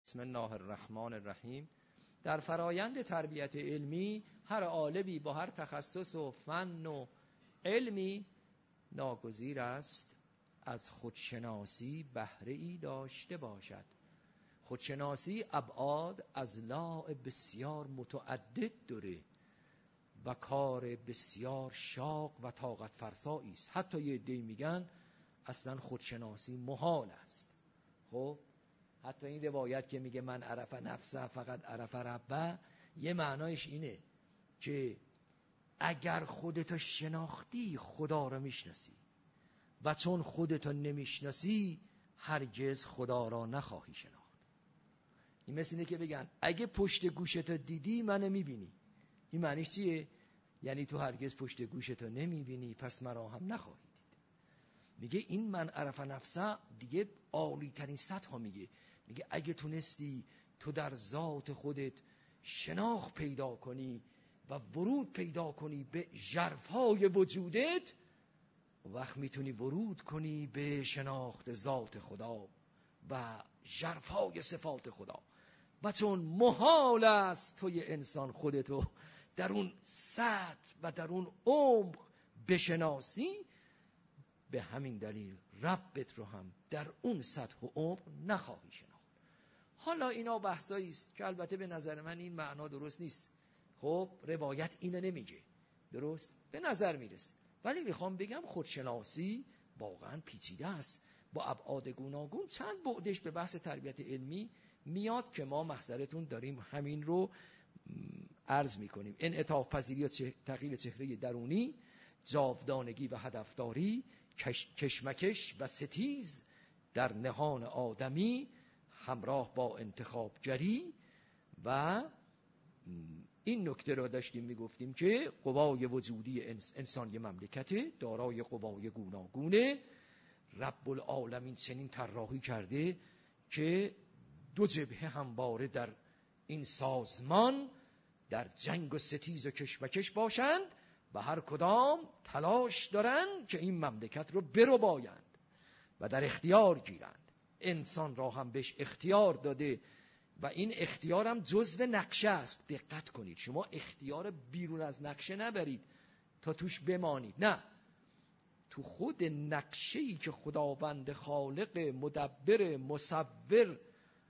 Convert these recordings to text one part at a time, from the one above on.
بسم الله الرحمن الرحیم. در فرایند تربیت علمی هر عالمی با هر تخصص و فن و علمی ناگزیر است از خودشناسی بهره‌ای داشته باشد. خودشناسی ابعاد از لاع بسیار متعدد داره و کار بسیار شاق و طاقت فرسایی است. حتی یه عده‌ای میگن اصلا خودشناسی محال است. خب حتی این روایت که میگه من عرف نفسه فقط عرف ربه، یه معنایش اینه که اگر خودتو شناختی خدا رو میشناسی و چون خودتو نمیشناسی هرگز خدا را نخواهی شناخت. این مثل اینه که بگن اگه پشت گوشتو دیدی منو میبینی. این معنیش چیه؟ یعنی تو هرگز پشت گوشتو نمیبینی پس مرا هم نخواهی دید. میگه این من عرف نفسه دیگه عالی ترین سطح ها میگه اگه تونستی تو در ذات خودت شناخت پیدا کنی و ورود پیدا کنی به ژرفای وجودت، وقت میتونی ورود کنی به شناخت ذات خدا و ژرفای صفات خدا. و چون محال است توی انسان خودتو در اون سطح و در اون عمق بشناسی، به همین دلیل ربت رو هم در اون سطح و عمق نخواهی شناخت. حالا اینا بحثایی است که البته به نظر من این معنا درست نیست. خب روایت اینو نمیگه، درست به نظر میرسه، ولی میخوام بگم خودشناسی واقعا پیچیده است با ابعاد گوناگون. چند بعدش به بحث تربیت علمی میاد که ما محضرتون داریم همین رو عرض میکنیم. انعطاف پذیری و تغییر چهره درونی، جاودانگی و هدفداری، کشمکش و ستیز در نهان آدمی همراه با انتخابگری. و این نکته را داشتیم میگفتیم که قوای وجودی انسان یه مملکته دارای قوای گوناگونه. رب العالمین چنین طراحی کرده که دو جبهه همواره در این سازمان در جنگ و ستیز و کشمکش باشند و هر کدام تلاش دارند که این مملکت رو بربایند و در اختیار گیرند. انسان را هم بهش اختیار داده و این اختیار هم جزو نقشه است. دقت کنید، شما اختیار بیرون از نقشه نبرید تا توش بمانید، نه، تو خود نقشه‌ای که خداوند خالق مدبر مصور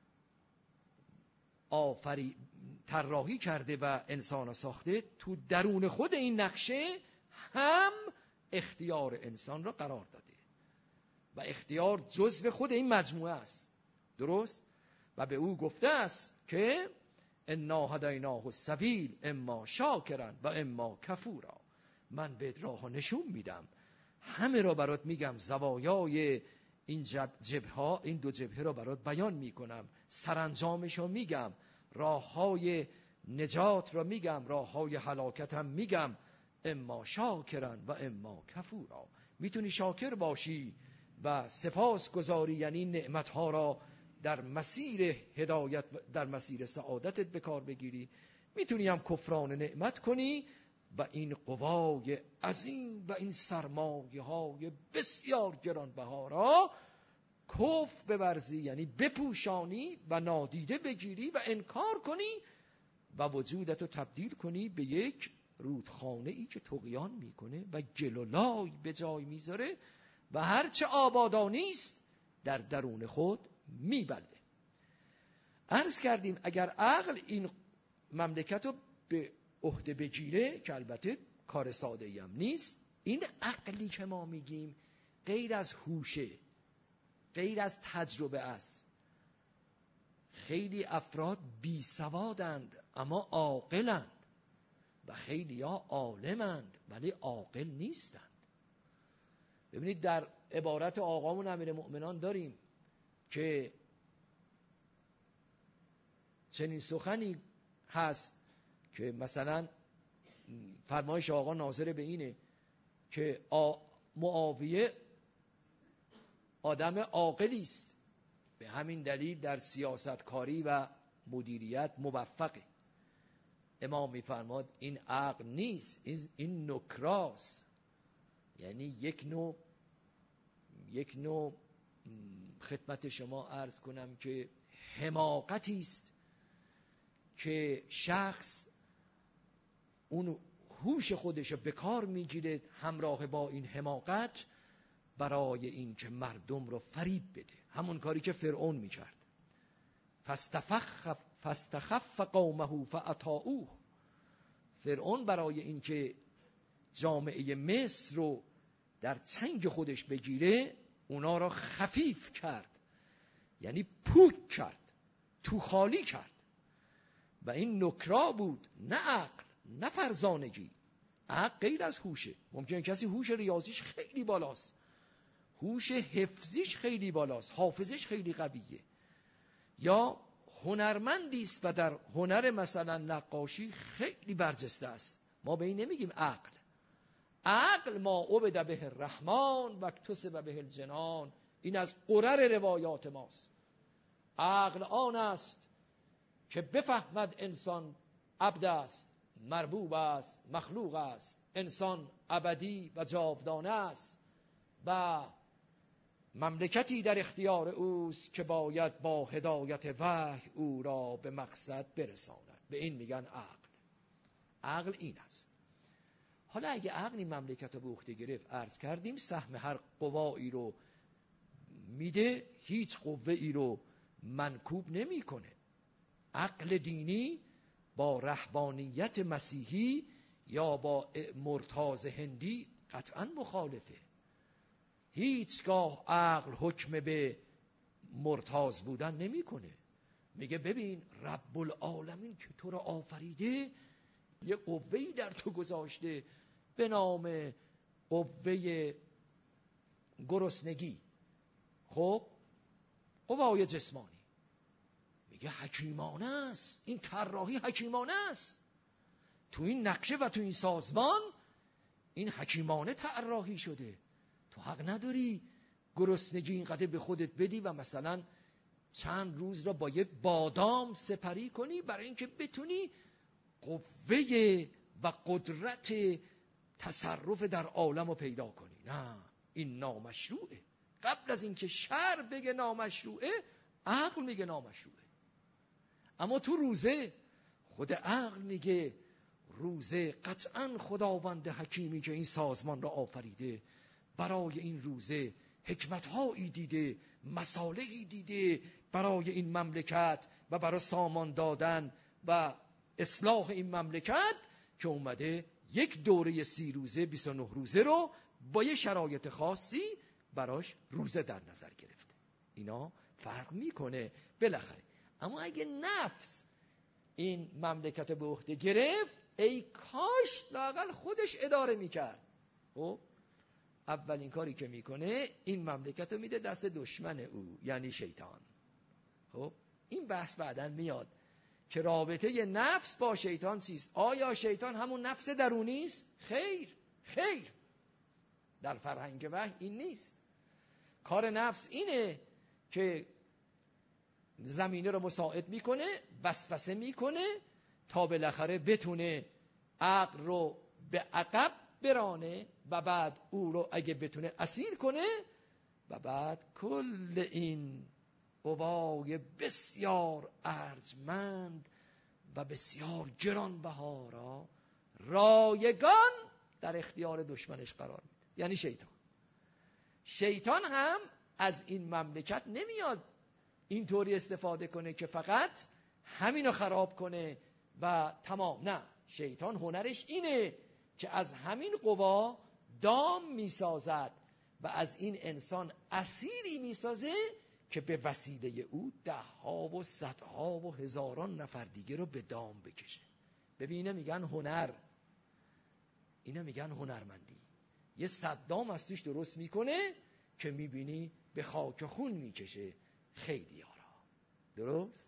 طراحی کرده و انسان ساخته، تو درون خود این نقشه هم اختیار انسان را قرار داده و اختیار جزو خود این مجموعه است، درست؟ و به او گفته است که انا هدیناه السبیل اما شاکرا و اما کفورا. من بهت راه نشون میدم، همه را برات میگم، زوایای این جبهه، این دو جبهه را برات بیان میکنم، سرانجامش رو میگم، راههای نجات را میگم، راههای هلاکت هم میگم. اما شاکرا و اما کفورا. میتونی شاکر باشی و سپاس گذاری، یعنی نعمتها را در مسیر هدایت در مسیر سعادتت به کار بگیری. میتونی هم کفران نعمت کنی و این قوای عظیم و این سرمایه های بسیار گرانبها را کفر بورزی، یعنی بپوشانی و نادیده بگیری و انکار کنی و وجودتو تبدیل کنی به یک رودخانه ای که طغیان میکنه و گلولای به جای میذاره و هرچه آبادانی است در درون خود میبله. عرض کردیم اگر عقل این مملکت رو به عهده بگیره، که البته کار ساده ای هم نیست، این عقلی که ما میگیم غیر از هوشه، غیر از تجربه است. خیلی افراد بی سوادند اما عاقلند و خیلی ها عالمند ولی عاقل نیستند. ببینید در عبارت آقامون امیرالمؤمنان داریم که چنین سخنی هست که مثلا فرمایش آقا ناظر به اینه که معاویه آدم عاقلی است، به همین دلیل در سیاستکاری و مدیریت موفقه. امام میفرماد این عقل نیست، این نکراست، یعنی یک نوع خدمت شما عرض کنم که حماقتی است که شخص اون هوش خودش رو به کار میگیره همراه با این حماقت برای این که مردم رو فریب بده. همون کاری که فرعون میکرد. فاستخف قومه فاطاعوه. فرعون برای این که جامعه مصر رو در چنگ خودش بگیره اونا را خفیف کرد، یعنی پوک کرد، تو خالی کرد. و این نکرا بود، نه عقل، نه فرزانگی. عقل غیر از هوشه. ممکنه کسی هوش ریاضیش خیلی بالاست، هوش حفظیش خیلی بالاست، حافظش خیلی قویه، یا هنرمندی است و در هنر مثلا نقاشی خیلی برجسته است. ما به این نمیگیم عقل. عقل ما عبد به الرحمن و اکتسب به الجنان. این از قرر روایات ماست. عقل آن است که بفهمد انسان عبد است، مربوب است، مخلوق است، انسان ابدی و جاودانه است و مملکتی در اختیار اوست که باید با هدایت وحی او را به مقصد برساند. به این میگن عقل. عقل این است. حالا اگه عقل این مملکت رو به عهده گرفت، عرض کردیم سهم هر قوایی رو میده، هیچ قوه‌ای رو منکوب نمیکنه. عقل دینی با رهبانیت مسیحی یا با مرتاض هندی قطعا مخالفه. هیچگاه عقل حکم به مرتاض بودن نمیکنه. میگه ببین رب العالمین که تو رو آفریده یه قوه‌ای در تو گذاشته به نام قوه گرسنگی، خب قوای جسمانی. میگه حکیمانه است، این طراحی حکیمانه است، تو این نقشه و تو این سازمان این حکیمانه طراحی شده. تو حق نداری گرسنگی اینقدر به خودت بدی و مثلا چند روز را با یه بادام سپری کنی برای اینکه بتونی قوه و قدرت تصرف در عالم رو پیدا کنی. نه، این نامشروعه. قبل از اینکه شرع بگه نامشروعه، عقل میگه نامشروعه. اما تو روزه خود عقل میگه روزه قطعا خداوند حکیمی که این سازمان را آفریده برای این روزه حکمت‌هایی دیده، مصالحی دیده برای این مملکت و برای سامان دادن و اصلاح این مملکت که اومده یک دوره 30 روزه 29 روزه رو با یه شرایط خاصی براش روزه در نظر گرفته. اینا فرق میکنه بالاخره. اما اگه نفس این مملکت به عهده گرفت، ای کاش لااقل خودش اداره میکرد. خب اولین کاری که میکنه این مملکت رو میده دست دشمن او، یعنی شیطان. خب این بحث بعداً میاد که رابطه نفس با شیطان چیست. آیا شیطان همون نفس درونی است؟ خیر، خیر. در فرهنگ وحی این نیست. کار نفس اینه که زمینه رو مساعد میکنه، وسوسه میکنه تا بالاخره بتونه عقل رو به عقب برانه و بعد او رو اگه بتونه اسیر کنه و بعد کل این قوای بسیار ارجمند و بسیار گرانبها را رایگان در اختیار دشمنش قرار میده، یعنی شیطان. شیطان هم از این مملکت نمیاد اینطوری استفاده کنه که فقط همینو خراب کنه و تمام. نه، شیطان هنرش اینه که از همین قوا دام میسازد و از این انسان اسیری میسازه که به وسیله او 10 ها و 100 ها و هزاران نفر دیگه رو به دام بکشه. ببینه میگن هنر، اینا میگن هنرمندی. یه صدام از توش درست میکنه که میبینی به خاک خون میکشه خیلی ها را. درست؟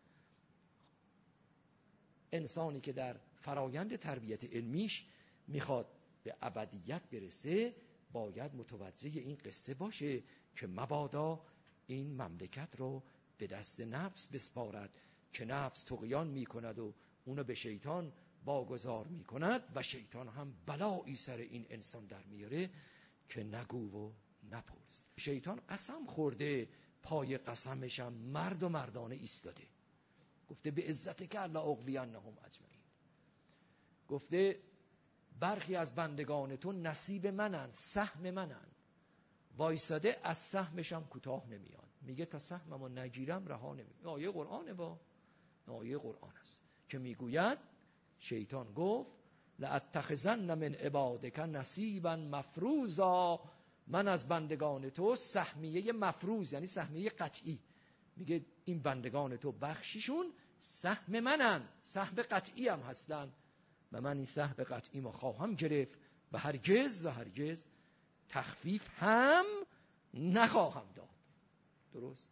انسانی که در فرایند تربیت علمیش میخواد به ابدیت برسه باید متوجه این قصه باشه که مبادا این مملکت رو به دست نفس بسپارد که نفس طغیان میکند و اونو به شیطان واگذار میکند و شیطان هم بلایی سر این انسان در میاره که نگو و نپرس. شیطان قسم خورده پای قسمشم مرد و مردانه ایستاده. گفته به عزت که الله اغوینهم اجمعین. گفته برخی از بندگان تو نصیب منن، سهم منن، وایساده از سهمشم کوتاه نمیاد. میگه تا سهممو نگیرم رها نمیگم. آیه قرآنه، با آیه قرآن است که میگوید شیطان گفت لاتخذن من عبادک نصیبا مفروضا، من از بندگان تو سهمیه مفروض یعنی سهمیه قطعی. میگه این بندگان تو بخشیشون سهم منن، سهم قطعی هم هستن و من این سهم قطعی ما خواهم گرفت و هرگز تخفیف هم نخواهم داد. درست؟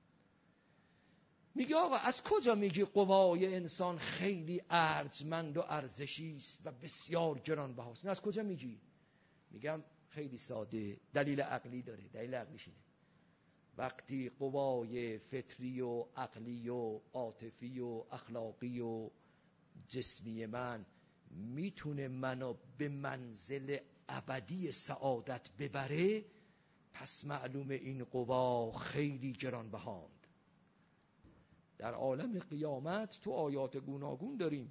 میگه آقا از کجا میگی قوای انسان خیلی ارجمند و ارزشی است و بسیار گرانبهاست؟ از کجا میگی؟ میگم خیلی ساده، دلیل عقلی داره. دلیل عقلیش اینه وقتی قوای فطری و عقلی و عاطفی و اخلاقی و جسمی من میتونه منو به منزل ابدی سعادت ببره، پس معلوم این قوا خیلی گرانبهاند. در عالم قیامت تو آیات گوناگون داریم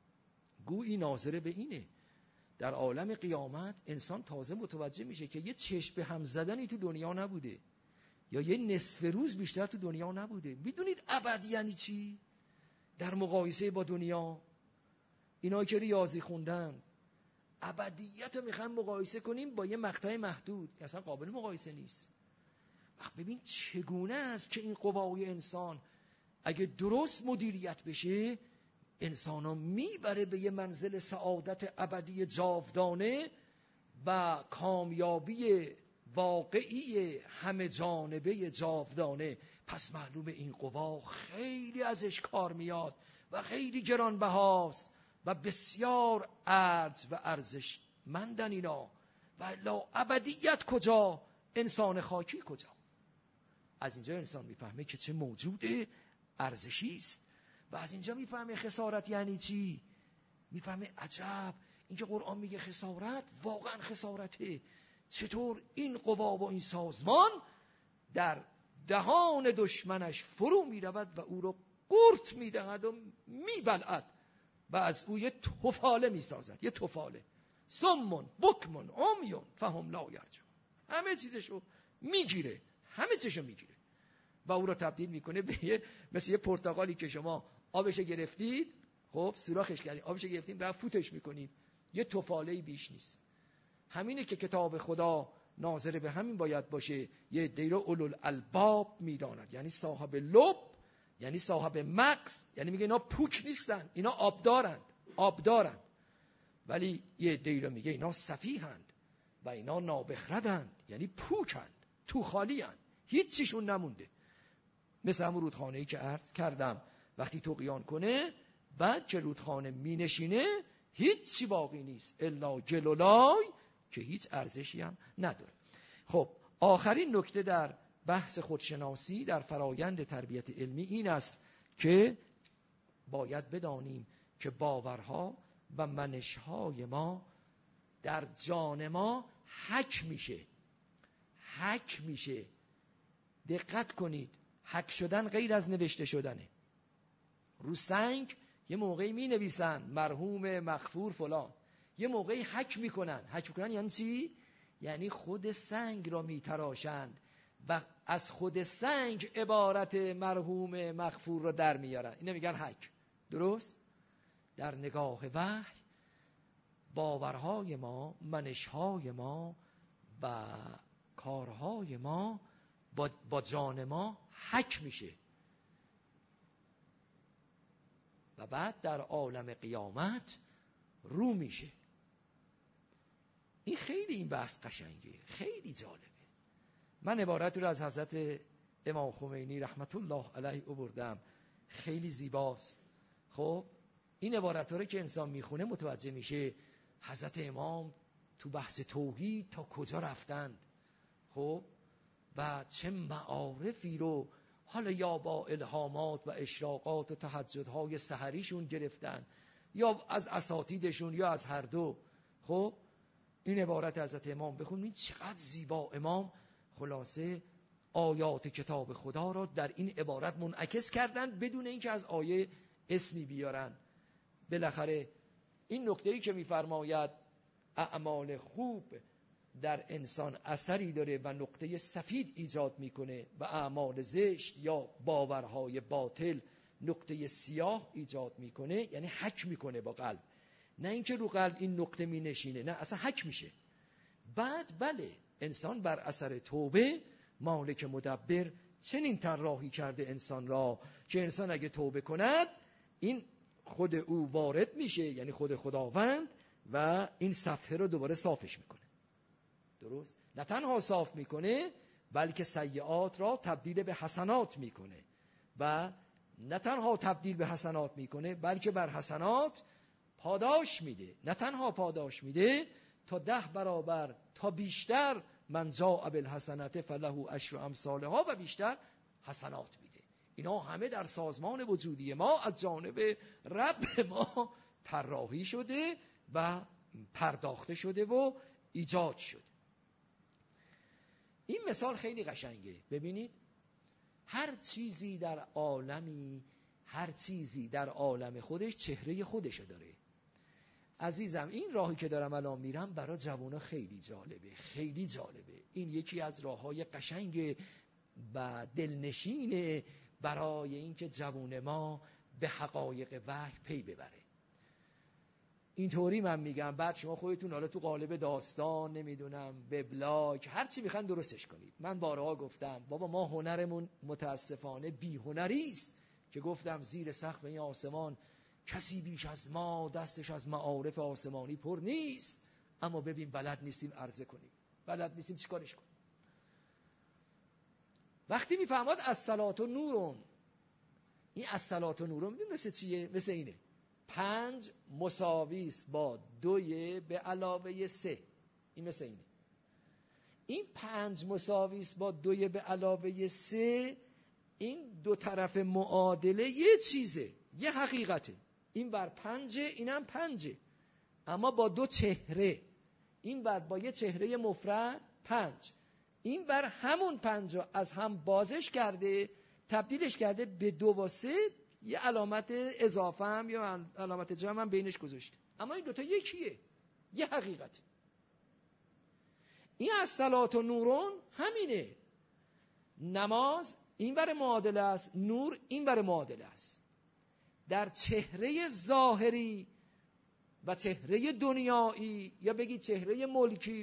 گویی ناظره به اینه. در عالم قیامت انسان تازه متوجه میشه که یه چشم به هم زدنی تو دنیا نبوده، یا یه نصف روز بیشتر تو دنیا نبوده. میدونید ابدی یعنی چی؟ در مقایسه با دنیا، اینا که ریاضی خوندن ابدیت رو میخوان مقایسه کنیم با یه مقطع محدود که اصلا قابل مقایسه نیست. ببین چگونه است که این قوای انسان اگه درست مدیریت بشه انسانو میبره به یه منزل سعادت ابدی جاودانه و کامیابی واقعی همه جانبه جاودانه. پس معلومه این قوا خیلی ازش کار میاد و خیلی گرانبهاست و بسیار ارج و ارزشمندن اینا. و لا ابدیت کجا؟ انسان خاکی کجا؟ از اینجا انسان میفهمه که چه موجود ارزشی است و از اینجا میفهمه خسارت یعنی چی. میفهمه عجب اینکه قرآن میگه خسارت واقعا خسارته. چطور این قوا و این سازمان در دهان دشمنش فرو میرود و او رو قورت میدهد و میبلعد و از او یه تفاله میسازد. یه تفاله سمون بکمون عمیون فهم لا یرجعون. همه چیزشو میگیره، همه چیزشو میگیره و او رو تبدیل میکنه به مثل یه پرتقالی که شما آبش گرفتید، خب سوراخش کردید، آبش گرفتید بعد فوتش میکنید، یه تفاله‌ای بیش نیست. همینه که کتاب خدا ناظر به همین باید باشه. یه عده‌ای رو اولوالالباب میداند، یعنی صاحب لب، یعنی صاحب مغز، یعنی میگه اینا پوک نیستن، اینا آبدارند. ولی یه عده‌ای رو میگه اینا سفیهند و اینا نابخردند، یعنی پوکند، تو خالیند، هیچیشون نمونده. مثل همون رودخانه‌ای که عرض کردم وقتی طغیان کنه بعد که رودخانه می نشینه هیچی باقی نیست الا جلولای که هیچ ارزشی هم نداره. خب آخرین نکته در بحث خودشناسی در فرایند تربیت علمی این است که باید بدانیم که باورها و منش‌های ما در جان ما حک میشه. دقت کنید، حک شدن غیر از نوشته شدنه. رو سنگ یه موقعی می نویسن مرحوم مغفور فلان، یه موقعی حک میکنن. حک میکنن یعنی چی؟ یعنی خود سنگ را میتراشند و از خود سنگ عبارت مرحوم مغفور را در میارن. اینو میگن حک. درست؟ در نگاه وحی باورهای ما، منشهای ما و کارهای ما با جان ما حک میشه و بعد در عالم قیامت رو میشه. این خیلی این بحث قشنگه، خیلی جالبه. من عبارت رو از حضرت امام خمینی رحمت الله علیه آوردم، خیلی زیباست. خب این عبارت رو که انسان میخونه متوجه میشه حضرت امام تو بحث توحید تا کجا رفتند، خب و چه معارفی رو حالا یا با الهامات و اشراقات و تهجدهای سحریشون گرفتن یا از اساتیدشون یا از هر دو. خب این عبارت حضرت امام بخونید چقدر زیبا. امام خلاصه آیات کتاب خدا را در این عبارت منعکس کردند بدون اینکه از آیه اسمی بیارن. بالاخره این نکته‌ای که می‌فرماید اعمال خوب در انسان اثری داره و نقطه سفید ایجاد میکنه و اعمال زشت یا باورهای باطل نقطه سیاه ایجاد میکنه، یعنی حک میکنه با قلب، نه اینکه رو قلب این نقطه می نشینه، نه اصلا حک میشه. بعد بله انسان بر اثر توبه، مالک مدبر چنین طراحی کرده انسان را که انسان اگه توبه کند این خود او وارد میشه، یعنی خود خداوند، و این صفحه رو دوباره صافش میکنه. درست؟ نه تنها صاف میکنه بلکه سیئات را تبدیل به حسنات میکنه و نه تنها تبدیل به حسنات میکنه بلکه بر حسنات پاداش میده. نه تنها پاداش میده، تا 10 برابر تا بیشتر، من جاء بالحسنة فله عشر امثالها، و بیشتر حسنات میده. اینا همه در سازمان وجودی ما از جانب رب ما طراحی شده و پرداخته شده و ایجاد شده. این مثال خیلی قشنگه. ببینید هر چیزی در عالمی، هر چیزی در عالم خودش چهره خودشو داره. عزیزم این راهی که دارم الان میرم برای جوانا خیلی جالبه، خیلی جالبه. این یکی از راههای قشنگ و دلنشینه برای اینکه جوان ما به حقایق وحی پی ببره. اینطوری من میگم، بعد شما خودتون حالا تو قالب داستان، نمیدونم وبلاگ، هر چی میخوان درستش کنید. من بارها گفتم بابا ما هنرمون متاسفانه بی هنری است که گفتم زیر سقف این آسمان کسی بیش از ما دستش از معارف آسمانی پر نیست، اما ببین بلد نیستیم عرضه کنیم، بلد نیستیم چیکارش کنیم. وقتی میفهمد الصلاة نورون، این الصلاة نورون میدونی مثل چیه؟ مثل اینه 5 مساوی است با 2 به علاوه 3، این مثل اینه. این 5 مساوی است با 2 به علاوه 3، این دو طرف معادله یه چیزه، یه حقیقته. این بر 5، اینم 5، اما با 2 چهره. این بر با یه چهره مفرد 5، این بر همون 5 از هم بازش کرده، تبدیلش کرده به 2 و 3، یه علامت اضافه هم یا علامت جمع هم بینش گذاشته، اما این دوتا یکیه، یه حقیقته. این الصلاة نورون همینه. نماز این بر معادله است، نور این بر معادله است. در چهره ظاهری و چهره دنیایی، یا بگید چهره ملکی،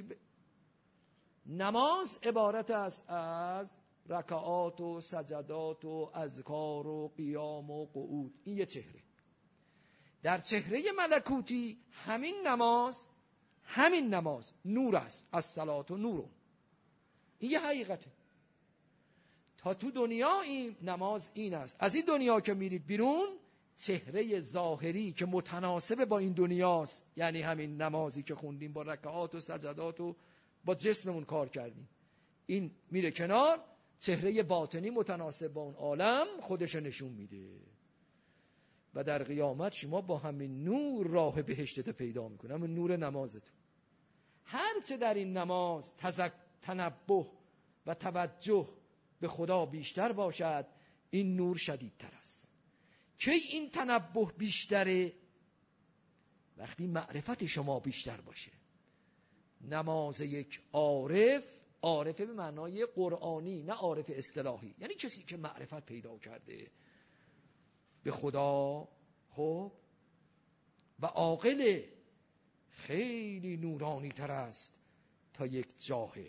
نماز عبارت است از رکعات و سجدات و اذکار و قیام و قعود، این یه چهره. در چهره ملکوتی همین نماز نور است، الصلاة نور، این یه حقیقته. تا تو دنیا این نماز این است. از این دنیا که میرید بیرون، چهره ظاهری که متناسب با این دنیاست، یعنی همین نمازی که خوندیم با رکعات و سجدات و با جسممون کار کردیم، این میره کنار. چهره باطنی متناسب با اون عالم خودش نشون میده و در قیامت شما با همین نور راه بهشتت پیدا میکنه، همین نور نمازت. هرچه در این نماز تنبه و توجه به خدا بیشتر باشد، این نور شدیدتر است. که این تنبه بیشتره؟ وقتی معرفت شما بیشتر باشه. نماز یک عارف به معنای قرآنی، نه عارف اصطلاحی، یعنی کسی که معرفت پیدا کرده به خدا، خب، و عاقل، خیلی نورانی تر است تا یک جاهل.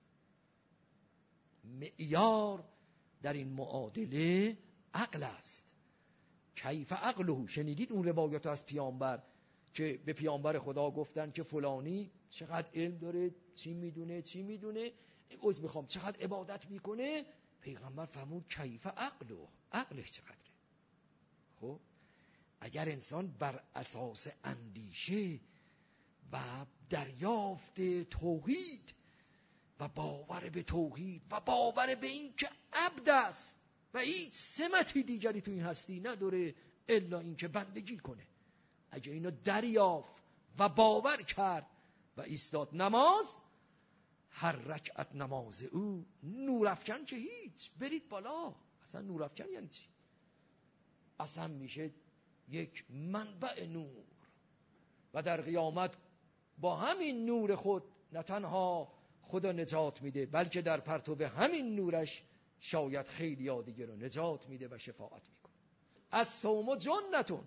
معیار در این معادله عقل است. کیف عقله؟ شنیدید اون روایات از پیامبر که به پیامبر خدا گفتن که فلانی چقدر علم داره، چی میدونه، عذر میخوام چقدر عبادت میکنه. پیغمبر فرمود کیف عقله، عقلش چقدره. خب اگر انسان بر اساس اندیشه و دریافت توحید و باور به توحید و باور به این که عبد است و هیچ سمتی دیگری تو این هستی نداره الا این که بندگی کنه، اگه اینو دریافت و باور کرد و ایستاد نماز، هر رکعت نماز او نورافکن که هیچ. برید بالا. اصلا نورافکن یعنی چی؟ اصلا میشه یک منبع نور و در قیامت با همین نور خود نه تنها خدا نجات میده، بلکه در پرتو همین نورش شاید خیلی دیگه رو نجات میده و شفاعت میکنه. از صوم جنتون،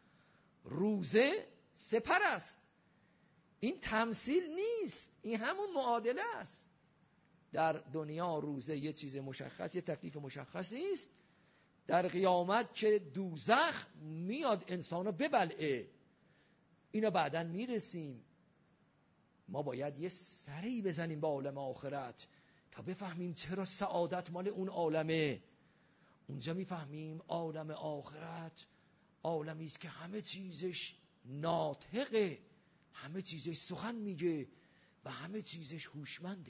روزه سپر است. این تمثیل نیست، این همون معادله است. در دنیا روزه یه چیز مشخص، یه تکلیف مشخصی است. در قیامت که دوزخ میاد انسانو ببلعه، اینا بعداً میرسیم. ما باید یه سری بزنیم به عالم آخرت تا بفهمیم چرا سعادت مال اون عالمه. اونجا میفهمیم عالم آخرت عالمی است که همه چیزش ناطقه، همه چیزش سخن میگه و همه چیزش هوشمنده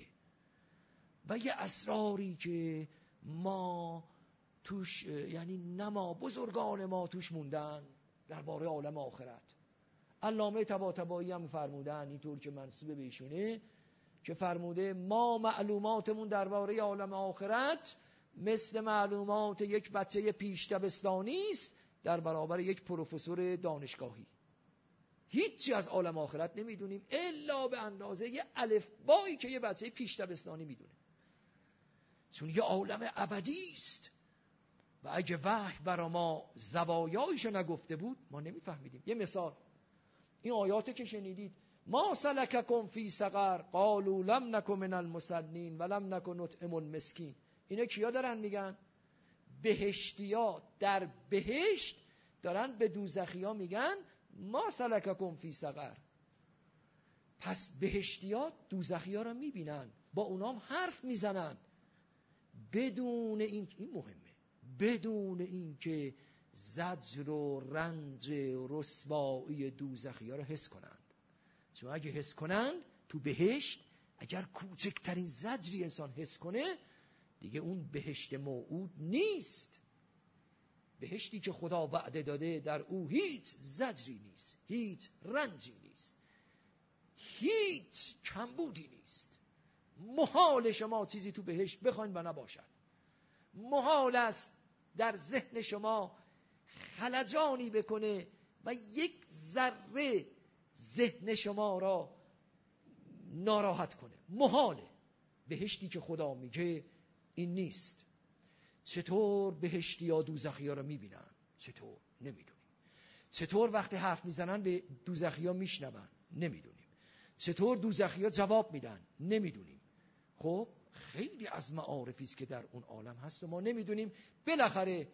و یه اسراری که ما توش، یعنی نما بزرگان ما توش موندن درباره عالم آخرت. علامه طباطبایی هم فرمودن، اینطور که منسوب به ایشونه، که فرموده ما معلوماتمون درباره عالم آخرت مثل معلومات یک بچه پیش دبستانی است در برابر یک پروفسور دانشگاهی. هیچی از عالم آخرت نمیدونیم الا به اندازه یه الفبایی که یه بچه پیش دبستانی میدونه، چون یه عالم ابدی است و اگه وحی برا ما زوایایشو نگفته بود ما نمیفهمیدیم. یه مثال، این آیاتی که شنیدید، ما سلککم فی سقر قالوا لم نک من المصلین ولم نک نطعم المسکین. اینا کیا دارن میگن؟ بهشتیا در بهشت دارن به دوزخیا میگن ما سلککم فی سقر. پس بهشتیا دوزخیا رو میبینن، با اونام حرف میزنن بدون این مهمه، بدون این که زجر و رنج و رسوایی دوزخیا رو حس کنند. چون اگه حس کنند تو بهشت، اگر کوچکترین زجری انسان حس کنه دیگه اون بهشت موعود نیست. بهشتی که خدا وعده داده در او هیچ زجری نیست، هیچ رنجی نیست، هیچ کمبودی نیست. محال شما چیزی تو بهشت بخواین و نباشد. محال است در ذهن شما خلجانی بکنه و یک ذره ذهن شما را ناراحت کنه. محاله. بهشتی که خدا میگه این نیست. چطور بهشتی یا دوزخی ها رو میبینن؟ چطور؟ نمیدونیم. چطور وقتی حرف میزنن به دوزخی ها میشنون؟ نمیدونیم. چطور دوزخی ها جواب میدن؟ نمیدونیم. خب خیلی از معارفی است که در اون عالم هست و ما نمیدونیم. بالاخره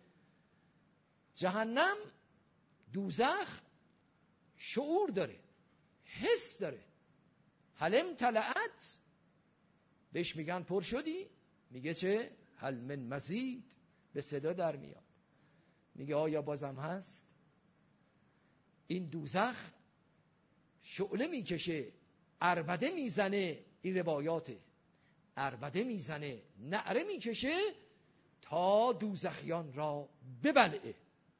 جهنم، دوزخ شعور داره، حس داره. هل امتلأت، بهش میگن پر شدی؟ میگه چه؟ هل من مزید، به صدا در میاد. میگه آیا بازم هست؟ این دوزخ شعله میکشه، عربده میزنه، این روایاته، عربده میزنه، نعره میکشه تا دوزخیان را ببلعه.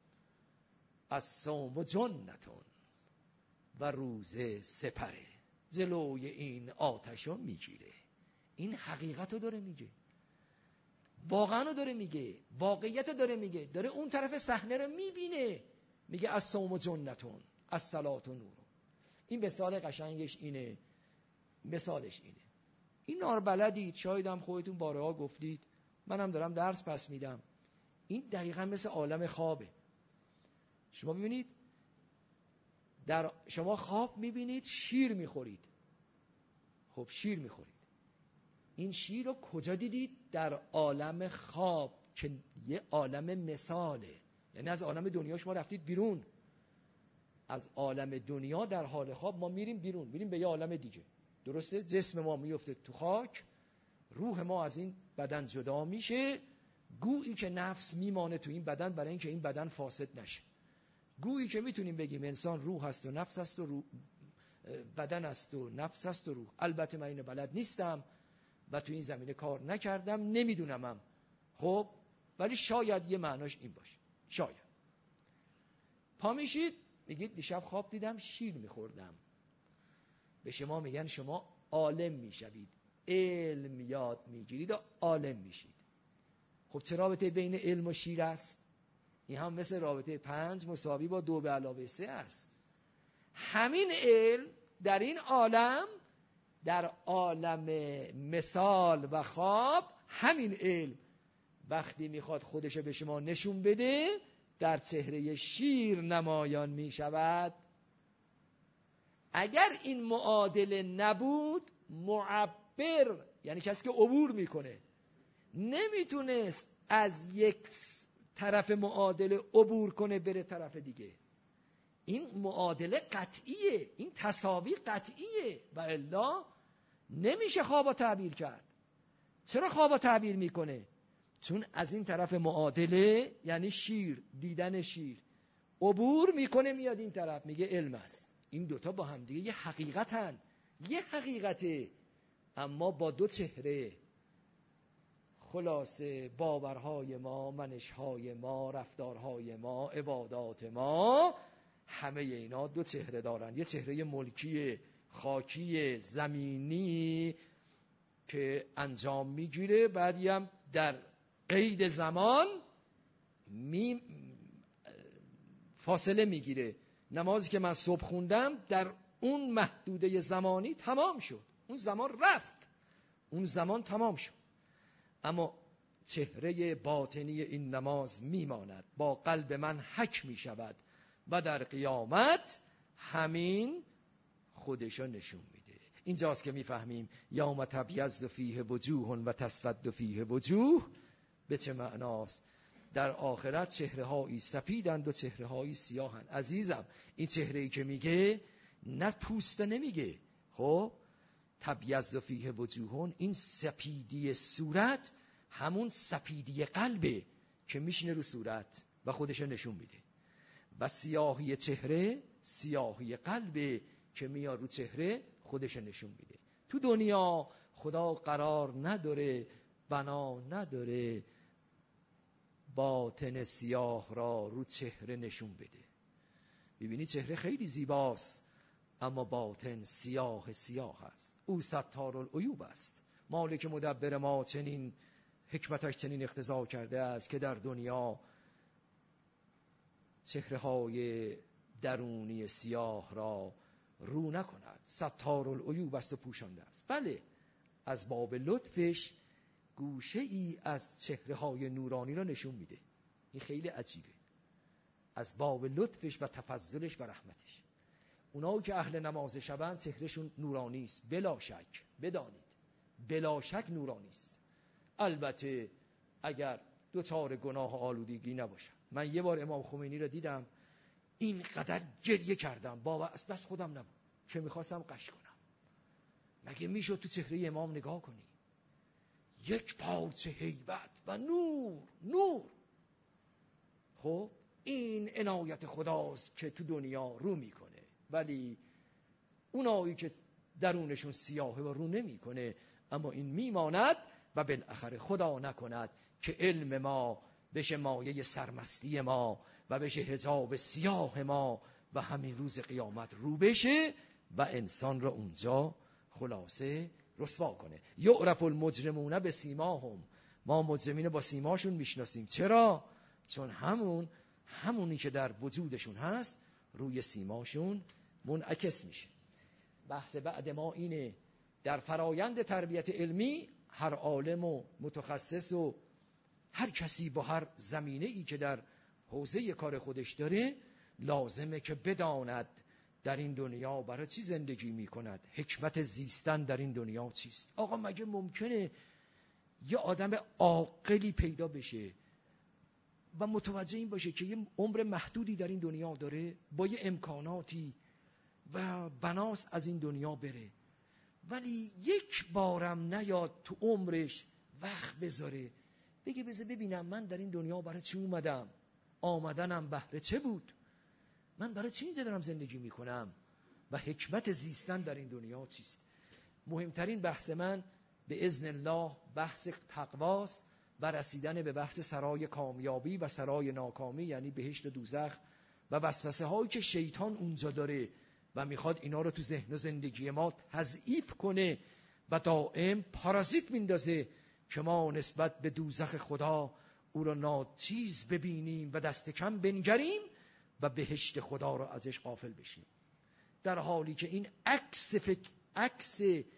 از صوم و جنتون، و روزه سپره، جلوی این آتشو میگیره. این حقیقت رو داره میگه، واقعا رو داره میگه، واقعیت رو داره میگه، داره اون طرف صحنه رو میبینه. میگه از صوم و جنتون، از صلات و نور. این مثال قشنگش اینه، مثالش اینه. این ناربلدید، شاید هم خودتون بارها گفتید، منم دارم درس پس میدم. این دقیقا مثل عالم خوابه. شما ببینید، در شما خواب میبینید شیر میخورید. خب شیر میخورید، این شیر رو کجا دیدید؟ در عالم خواب که یه عالم مثاله. یعنی از عالم دنیا شما رفتید بیرون. از عالم دنیا در حال خواب ما میریم بیرون، میریم به یه عالم دیگه. درسته؟ جسم ما میفته تو خاک، روح ما از این بدن جدا میشه، گویی که نفس میمانه تو این بدن برای اینکه این بدن فاسد نشه. گویی که میتونیم بگیم انسان روح هست و نفس هست و بدن هست و نفس هست و روح. البته من اینو بلد نیستم و تو این زمینه کار نکردم، نمیدونمم. خب ولی شاید یه معناش این باشه. شاید پا میشید میگید دیشب خواب دیدم شیر میخوردم. به شما میگن شما عالم میشوید. علم یاد میگیرید و عالم میشید. خب چه رابطه بین علم و شیر است؟ این هم مثل رابطه 5 مساوی با 2 به علاوه 3 است. همین علم در این عالم، در عالم مثال و خواب، همین علم وقتی میخواد خودشو به شما نشون بده در چهره شیر نمایان میشود. اگر این معادله نبود، معبر یعنی کسی که عبور میکنه نمیتونست از یک طرف معادله عبور کنه بره طرف دیگه. این معادله قطعیه، این تساوی قطعیه و الا نمیشه خوابا تعبیر کرد. چرا خوابا تعبیر میکنه؟ چون از این طرف معادله یعنی شیر، دیدن شیر، عبور میکنه میاد این طرف میگه علم است. این دوتا با هم دیگه یه حقیقتن، یه حقیقته اما با 2 چهره. خلاصه باورهای ما، منشهای ما، رفتارهای ما، عبادات ما، همه اینا 2 چهره دارن. یه چهره ملکی خاکی زمینی که انجام میگیره، بعدی هم در قید زمان فاصله میگیره. نمازی که من صبح خوندم در اون محدوده زمانی تمام شد، اون زمان رفت، اون زمان تمام شد. اما چهره باطنی این نماز میماند، با قلب من حک میشود و در قیامت همین خودشو نشون میده. اینجاست که میفهمیم یوم تبیض فیه وجوه و تسود فیه وجوه به چه معناست. در آخرت چهره هایی سپیدند و چهره هایی سیاهند. عزیزم این چهره ای که میگه نه پوست نمیگه. خب تبیض فیه وجوهون، این سپیدی صورت همون سپیدی قلبه که میشینه رو صورت و خودشو نشون میده، و سیاهی چهره سیاهی قلبه که میاد رو چهره خودشو نشون میده. تو دنیا خدا قرار نداره، بنا نداره باطن سیاه را رو چهره نشون بده. ببینی چهره خیلی زیباست اما باطن سیاه سیاه است. او ستار العیوب است. مالک مدبر ما چنین حکمتش چنین اقتضا کرده است که در دنیا چهره های درونی سیاه را رو نکند. ستار العیوب است و پوشانده است. بله، از باب لطفش گوشه ای از چهره های نورانی را نشون میده. این خیلی عجیبه. از باب لطفش و تفضلش و رحمتش. اونایی که اهل نماز شبن چهرهشون نورانی است، بلا شک. بدانید بلا شک نورانی است. البته اگر دوچار گناه و آلودگی نباشن. من یه بار امام خمینی را دیدم، اینقدر گریه کردم باور از دست خودم نبود که میخواستم قش کنم. مگه میشد تو چهره امام نگاه کنی؟ یک پارچه هیبت و نور. خب این عنایت خداست که تو دنیا رو میکنه، ولی اونایی که درونشون سیاهه و رو نمیکنه، اما این میماند و بالاخره خدا نکند که علم ما بشه مایه سرمستی ما و بشه حجاب سیاه ما و همین روز قیامت رو بشه و انسان را اونجا خلاصه رسوا کنه. یعرف المجرمون بسیماهم، ما مجرمین با سیماشون میشناسیم. چرا؟ چون همونی که در وجودشون هست روی سیماشون منعکس میشه. بحث بعد ما اینه، در فرایند تربیت علمی هر عالم و متخصص و هر کسی با هر زمینه ای که در حوزه کار خودش داره لازمه که بداند در این دنیا برای چی زندگی میکند، حکمت زیستن در این دنیا چیست. آقا مگه ممکنه یه آدم عاقلی پیدا بشه و متوجه این باشه که یه عمر محدودی در این دنیا داره، با یه امکاناتی و بناس از این دنیا بره، ولی یک بارم نیاد تو عمرش وقت بذاره بگه بذار ببینم من در این دنیا برای چی اومدم، آمدنم بهره چه بود، من برای چی اینجا دارم زندگی میکنم و حکمت زیستن در این دنیا چیست. مهمترین بحث من به اذن الله بحث تقواست و رسیدن به بحث سرای کامیابی و سرای ناکامی، یعنی بهشت و دوزخ و وسوسه هایی که شیطان اونجا داره و میخواد اینا رو تو ذهن و زندگی ما تضعیف کنه و دائم پارازیت میندازه که ما نسبت به دوزخ خدا او را ناچیز ببینیم و دست کم بنگریم و بهشت خدا را ازش غافل بشیم، در حالی که این عکس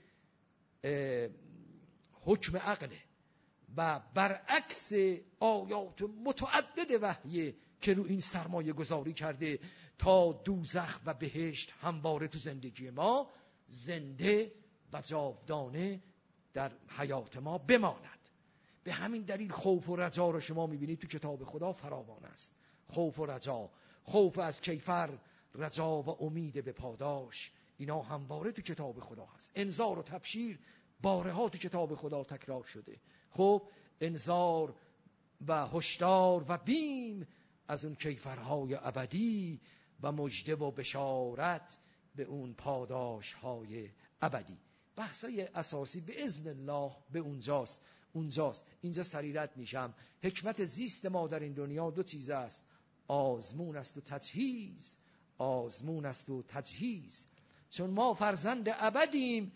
حکم عقله و برعکس آیات متعدد وحیه که رو این سرمایه گذاری کرده تا دوزخ و بهشت همواره تو زندگی ما زنده و جاودانه در حیات ما بماند. به همین دلیل خوف و رجا رو شما میبینید تو کتاب خدا فراوان است. خوف و رجا، خوف از کیفر، رجا و امید به پاداش، اینا همواره تو کتاب خدا هست. انذار و تبشیر بارها تو کتاب خدا تکرار شده. خب انذار و هشدار و بیم از اون کیفرهای ابدی و مژده و بشارت به اون پاداشهای ابدی. بحثای اساسی به اذن الله به اونجاست. اینجا سریرت میشم. حکمت زیست ما در این دنیا دو چیز است: آزمون است و تجهیز. آزمون است و تجهیز. چون ما فرزند ابدیم،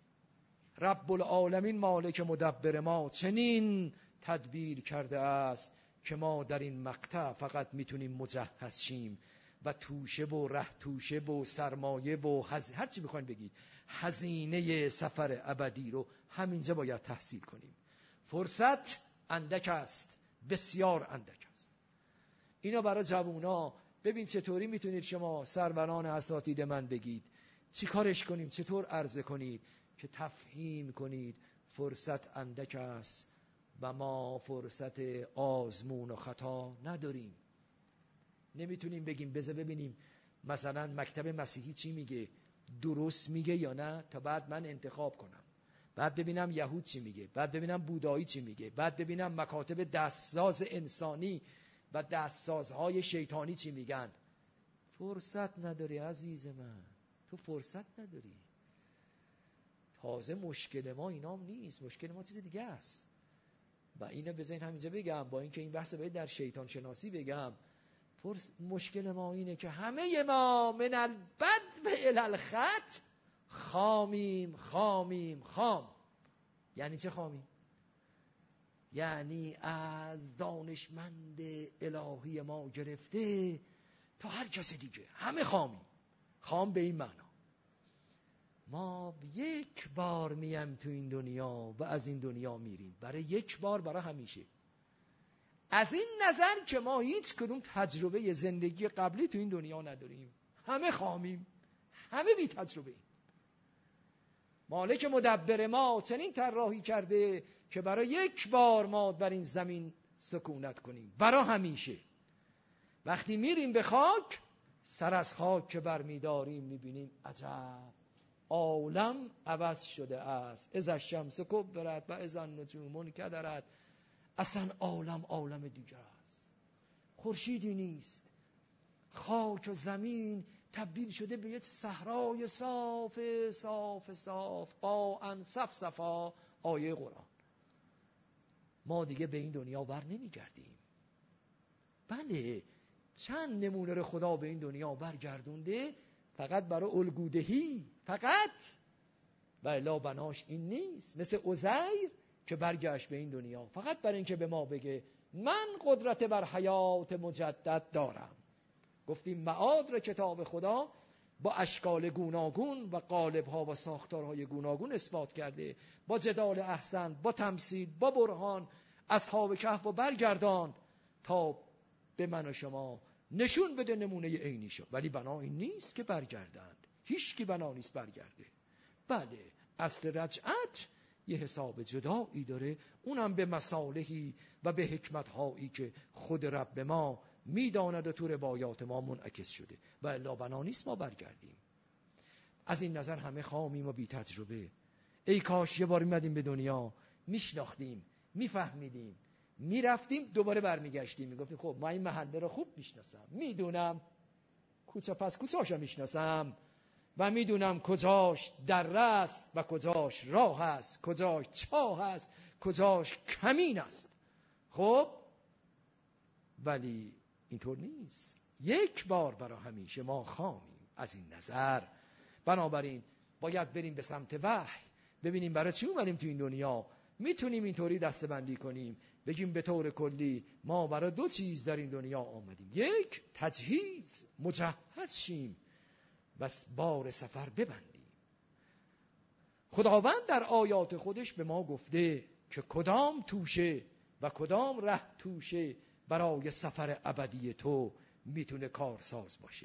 رب العالمین مالک مدبر ما چنین تدبیر کرده است که ما در این مقطع فقط میتونیم مجهز شیم و توشه و ره توشه و سرمایه و هر چی بخواید بگید هزینه سفر ابدی رو همینجا باید تحصیل کنیم. فرصت اندک است، بسیار اندک است. اینا برای جوونا. ببین چطوری میتونید شما سروران اساتید من بگید چی کارش کنیم، چطور عرضه کنید که تفهیم کنید فرصت اندک است و ما فرصت آزمون و خطا نداریم. نمیتونیم بگیم بذار ببینیم مثلا مکتب مسیحی چی میگه، درست میگه یا نه، تا بعد من انتخاب کنم، بعد ببینم یهود چی میگه، بعد ببینم بودایی چی میگه، بعد ببینم مکاتب دستساز انسانی و دستسازهای شیطانی چی میگن. فرصت نداری عزیز من، تو فرصت نداری. تازه مشکل ما اینام نیست، مشکل ما چیز دیگه است. و اینو بذارین همینجا بگم، با اینکه این بحث باید در شیطان شناسی بگم. مشکل ما اینه که همه ما من البد و الالخط خام. یعنی چه خامیم؟ یعنی از دانشمند الهی ما گرفته تا هر کس دیگه همه خامیم. خام به این معنا ما یک بار میم تو این دنیا و از این دنیا میریم، برای یک بار، برای همیشه. از این نظر که ما هیچ کدوم تجربه زندگی قبلی تو این دنیا نداریم، همه خامیم، همه بی تجربه. مالک مدبر ما چنین طراحی کرده که برای یک بار ما بر این زمین سکونت کنیم، برای همیشه. وقتی میریم به خاک، سر از خاک که برمیداریم میبینیم عجب عالم عوض شده است. اذا الشمس کبرت و اذا النجوم انکدرت. اصلا عالم دیگر است، خورشیدی نیست. خاک و زمین تبدیل شده به یک صحرای صاف قاعا صفصفا. آیه قرآن. ما دیگه به این دنیا بر نمیگردیم. بله چند نمونه رو خدا به این دنیا برگردونده، فقط برای الگودهی، فقط، و الا بناش این نیست. مثل عزیر که برگشت به این دنیا فقط برای اینکه به ما بگه من قدرت بر حیات مجدد دارم. گفتیم معاد را کتاب خدا با اشکال گوناگون و قالب‌ها و ساختارهای گوناگون اثبات کرده، با جدال احسن، با تمثیل، با برهان. اصحاب کهف و برگردان تا به من و شما نشون بده نمونه عینی شد. ولی بنا این نیست که برگردند، هیچ کی بنا نیست برگرده. بله اصل رجعت یه حساب جدایی داره، اونم به مصالحی و به حکمت‌هایی که خود رب ما میداند و تو روایات ما منعکس شده. و الا بنا نیست ما برگردیم. از این نظر همه خامیم و بی تجربه. ای کاش یه بار میمدیم به دنیا، میشناختیم، میفهمیدیم، میرفتیم دوباره برمیگشتیم، میگفتیم خب من این محله رو خوب میشناسم، میدونم کوچه پس کوچه‌اشو میشناسم و میدونم کجاش دره است و کجاش راه است، کجاش چاه است، کجاش کمین است. خب ولی اینطور نیست. یک بار برای همیشه ما خامیم. از این نظر بنابراین باید بریم به سمت وحی ببینیم برای چی اومدیم تو این دنیا. میتونیم اینطوری دسته‌بندی کنیم بگیم به طور کلی ما برای 2 چیز در این دنیا آمدیم. 1 تجهیز، مجهز شیم، بس بار سفر ببندیم. خداوند در آیات خودش به ما گفته که کدام توشه و کدام ره توشه برای سفر ابدی تو میتونه کارساز باشه.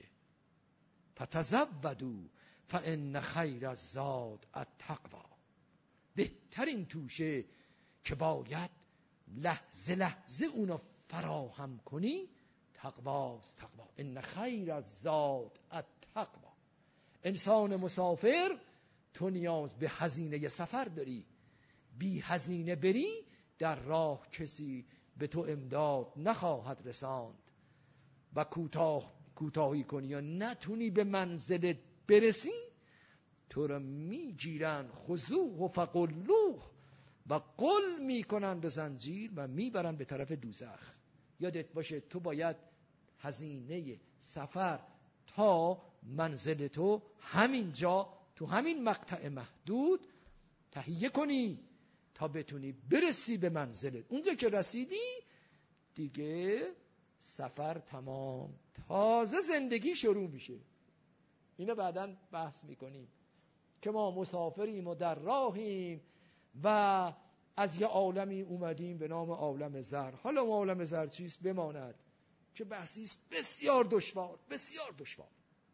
فتزودوا فان خیر الزاد التقوی. بهترین توشه که باید لحظه لحظه اونو فراهم کنی تقواست. تقوا ان خیر الزاد التقوی. انسان مسافر تو نیاز به هزینه سفر داری. بی هزینه بری در راه کسی به تو امداد نخواهد رساند و کوتاهی کنی یا نتونی به منزلت برسی تو رو میگیرن خضوع و فقلوه و قل میکنن به زنجیر و میبرن به طرف دوزخ. یادت باشه تو باید هزینه سفر تا منزل تو همینجا تو همین مقطع محدود تهیه کنی تا بتونی برسی به منزلت. اونجا که رسیدی دیگه سفر تمام، تازه زندگی شروع میشه. اینو بعداً بحث میکنیم که ما مسافریم و در راهیم و از یه عالمی اومدیم به نام عالم زر. حالا اون عالم زر چیست بماند که بحثیست بسیار دشوار، بسیار دشوار.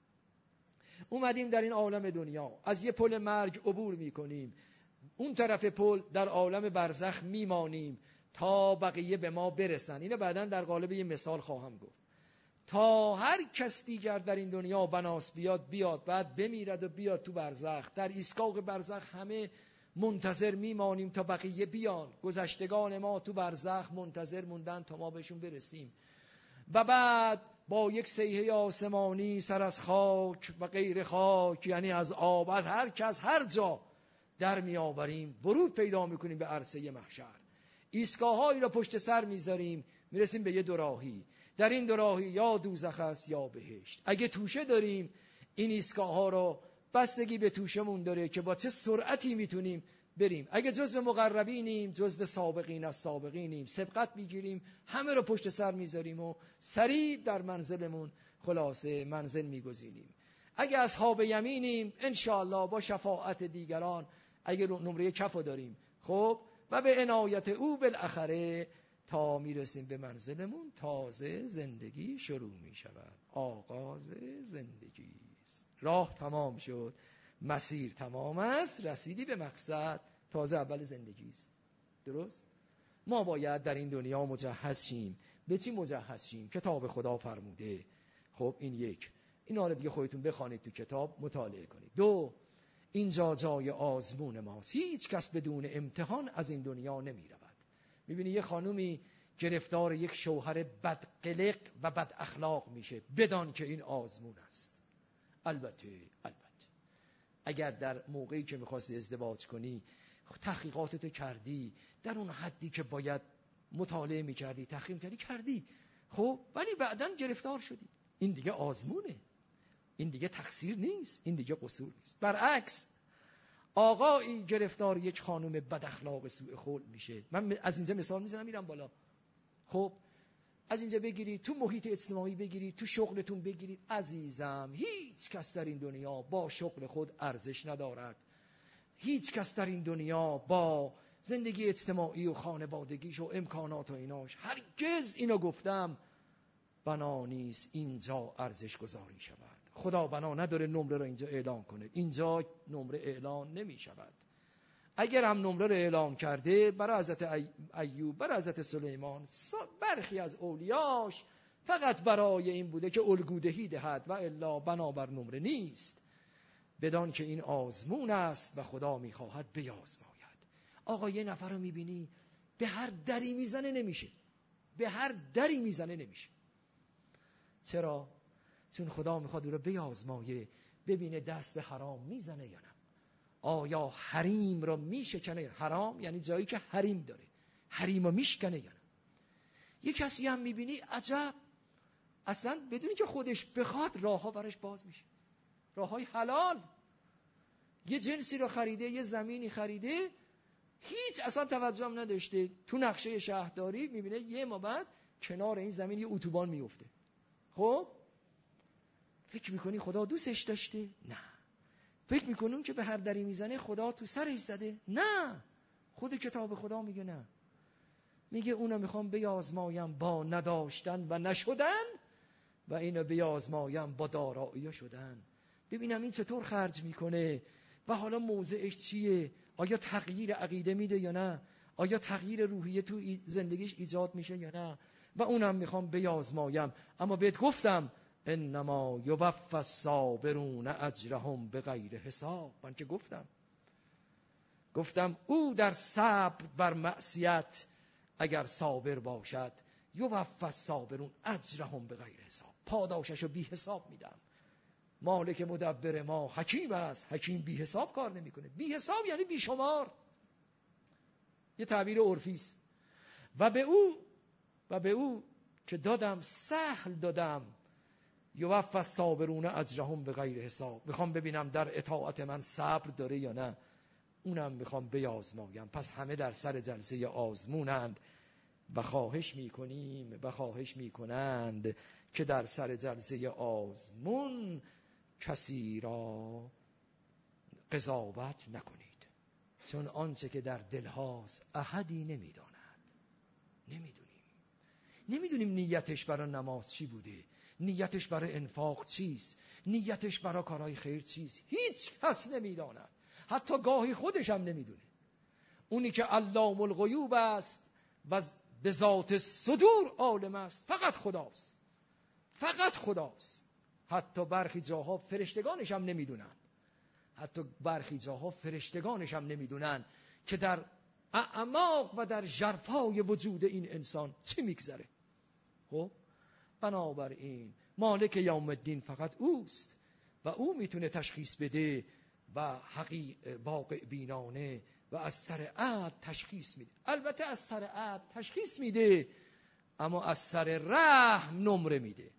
اومدیم در این عالم دنیا، از یه پل مرگ عبور میکنیم، اون طرف پل در عالم برزخ میمانیم تا بقیه به ما برسن. اینو بعداً در قالب یه مثال خواهم گفت. تا هر کس دیگر در این دنیا بناس بیاد بعد بمیرد و بیاد تو برزخ. در ایستگاه برزخ همه منتظر میمانیم تا بقیه بیان. گذشتگان ما تو برزخ منتظر موندن تا ما بهشون برسیم و بعد با یک صیحه آسمانی سر از خاک و غیر خاک، یعنی از آب، از هر کس هر جا در می آوریم، ورود پیدا میکنیم به عرصه محشر. ایستگاه‌هایی را پشت سر میذاریم، میرسیم به یه دوراهی. در این دوراهی یا دوزخ است یا بهشت. اگه توشه داریم این ایستگاه‌ها رو بستگی به توشمون داره که با چه سرعتی میتونیم بریم. اگه جزو مقربینیم، جزو سابقین از سابقینیم، سبقت میگیریم، همه رو پشت سر میذاریم و سریع در منزلمون خلاصه منزل میگزینیم. اگه اصحاب یمینیم انشاءالله با شفاعت دیگران اگه نمره کفو داریم خب و به عنایت او بالاخره تا میرسیم به منزلمون تازه زندگی شروع میشود. آغاز زندگی است. راه تمام شد، مسیر تمام است، رسیدی به مقصد، تازه اول زندگی است. درست؟ ما باید در این دنیا مجهز شیم. به چی مجهز شیم؟ کتاب خدا فرموده. خب این یک. اینا رو دیگه خودتون بخوانید تو کتاب مطالعه کنید. 2 اینجا جای آزمون ماست. هیچ کس بدون امتحان از این دنیا نمی رود. میبینی یه خانومی گرفتار یک شوهر بدقلق و بد اخلاق میشه، بدان که این آزمون است. البته اگر در موقعی که میخواستی ازدواج کنی تحقیقاتتو کردی، در اون حدی که باید مطالعه میکردی، تحقیق کردی خب، ولی بعداً گرفتار شدی، این دیگه آزمونه، این دیگه تقصیر نیست، این دیگه قصور نیست. برعکس آقایی گرفتار یک خانم بد اخلاق سوء خلق میشه، من از اینجا مثال میزنم میرم بالا. خب از اینجا بگیرید، تو محیط اجتماعی بگیرید، تو شغلتون بگیرید، عزیزم هیچ کس در این دنیا با شغل خود ارزش ندارد. هیچ کس در این دنیا با زندگی اجتماعی و خانوادگیش و امکانات و ایناش، هرگز اینو گفتم، بنا نیست اینجا ارزش گذاری شود. خدا بنا نداره نمره رو اینجا اعلان کنه. اینجا نمره اعلان نمی شود. اگر هم نمره رو اعلان کرده برای حضرت ایوب، برای حضرت سلیمان، برخی از اولیاش فقط برای این بوده که الگودهی دهد و الا بنابر نمره نیست. بدان که این آزمون است و خدا میخواهد بیازماید. آقا یه نفر رو میبینی به هر دری میزنه نمیشه، به هر دری میزنه نمیشه. چرا؟ چون خدا میخواد او رو بیازمایه، ببینه دست به حرام میزنه یا نه، آیا حریم رو میشکنه. حرام یعنی جایی که حریم داره، حریم رو میشکنه یا نه. یه کسی هم میبینی عجب، اصلا بدونی که خودش بخواد راه ها برش باز میشه، راه های حلال. یه جنسی رو خریده، یه زمینی خریده، هیچ اصلا توجه هم نداشته، تو نقشه شهرداری میبینه یه ما بعد کنار این زمین یه اتوبان میفته. خب فکر میکنی خدا دوستش داشته؟ نه. فکر میکنون که به هر دری میزنه خدا تو سرش زده؟ نه. خود کتاب خدا میگه نه. میگه اونو میخوام بیازمایم با نداشتن و نشدن و اینو بیازمایم با دارایی شدن. ببینم این چطور خرج میکنه و حالا موضعش چیه، آیا تغییر عقیده میده یا نه، آیا تغییر روحیه تو زندگیش ایجاد میشه یا نه، و اونم میخوام بیازمایم. اما بهت گفتم انما یوفی الصابرون اجرهم بغیر حساب. من که گفتم او در صبر بر معصیت اگر صابر باشد یوفی الصابرون اجرهم بغیر حساب، پاداششو بی حساب میدم. مالک مدبر ما حکیم است، حکیم بی حساب کار نمیکنه. بی حساب یعنی بی شمار، یه تعبیر عرفی است. و به او که دادم سهل دادم، یوفی الصابرون اجرهم بغیر حساب. میخوام ببینم در اطاعت من صبر داره یا نه، اونم میخوام بیازمایم. پس همه در سر جلسه آزمونند و خواهش میکنند که در سر جلسه آزمون کسی را قضاوت نکنید، چون آنچه که در دل هاست احدی نمیداند. نمیدونیم نیتش برای نماز چی بوده، نیتش برای انفاق چیست، نیتش برای کارهای خیر چیست. هیچ کس نمیداند، حتی گاهی خودش هم نمیدونه. اونی که علام الغیوب است و به ذات صدور عالم است فقط خداست. حتی برخی جاها فرشتگانش هم نمیدونن که در اعماق و در ژرفای وجود این انسان چی میگذره. خب بنابراین مالک یوم الدین فقط اوست و او میتونه تشخیص بده و واقع بینانه و از سر عد تشخیص میده. البته از سر عد تشخیص میده، اما از سر رحم نمره میده.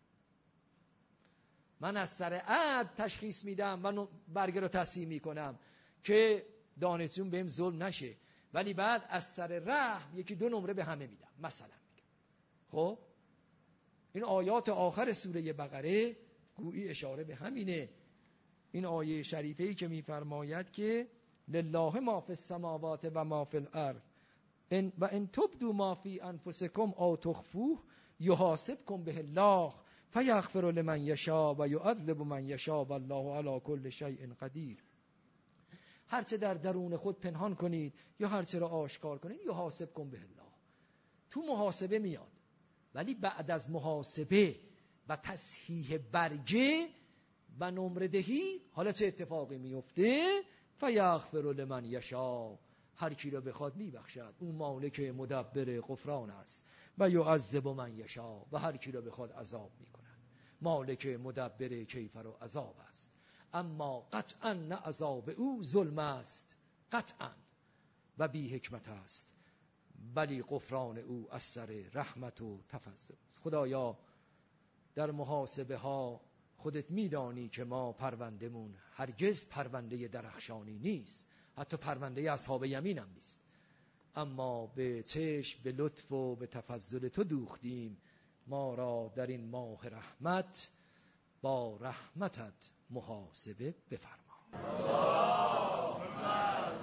من از سر عد تشخیص میدم و برگه رو تصحیح میکنم که دانشجون بهم ظلم نشه، ولی بعد از سر رحم 1-2 نمره به همه میدم. مثلا میگم خب این آیات آخر سوره بقره گویی اشاره به همینه. این آیه شریفه‌ای که میفرماید که لله ما فی السماوات و ما فی الارض و ان تبدوا ما فی انفسکم او تخفوه یحاسبکم به الله فیغفر لمن یشاء و یعذب من یشاء والله علی کل شیء قدیر. هرچه در درون خود پنهان کنید یا هرچه را آشکار کنید یحاسبکم به الله. تو محاسبه میاد، ولی بعد از محاسبه و تصحیح برگه و نمره دهی حالا چه اتفاقی میفته؟ فیغفر لمن یشاء، هر کی را بخواد میبخشد. اون مالک مدبر غفران است. و یعذب من یشاء، و هر کی را بخواد عذاب میکند. مالک مدبر کیفر و عذاب است، اما قطعا نه عذاب او ظلم است، قطعا و بی حکمت است، ولی غفران او از سر رحمت و تفضل است. خدایا در محاسبه ها خودت میدانی که ما پروندهمون هرگز پرونده درخشانی نیست، حتی پرونده اصحاب یمین هم نیست، اما به چشم به لطف و به تفضل تو دوختیم. ما را در این ماه رحمت با رحمتت محاسبه بفرما.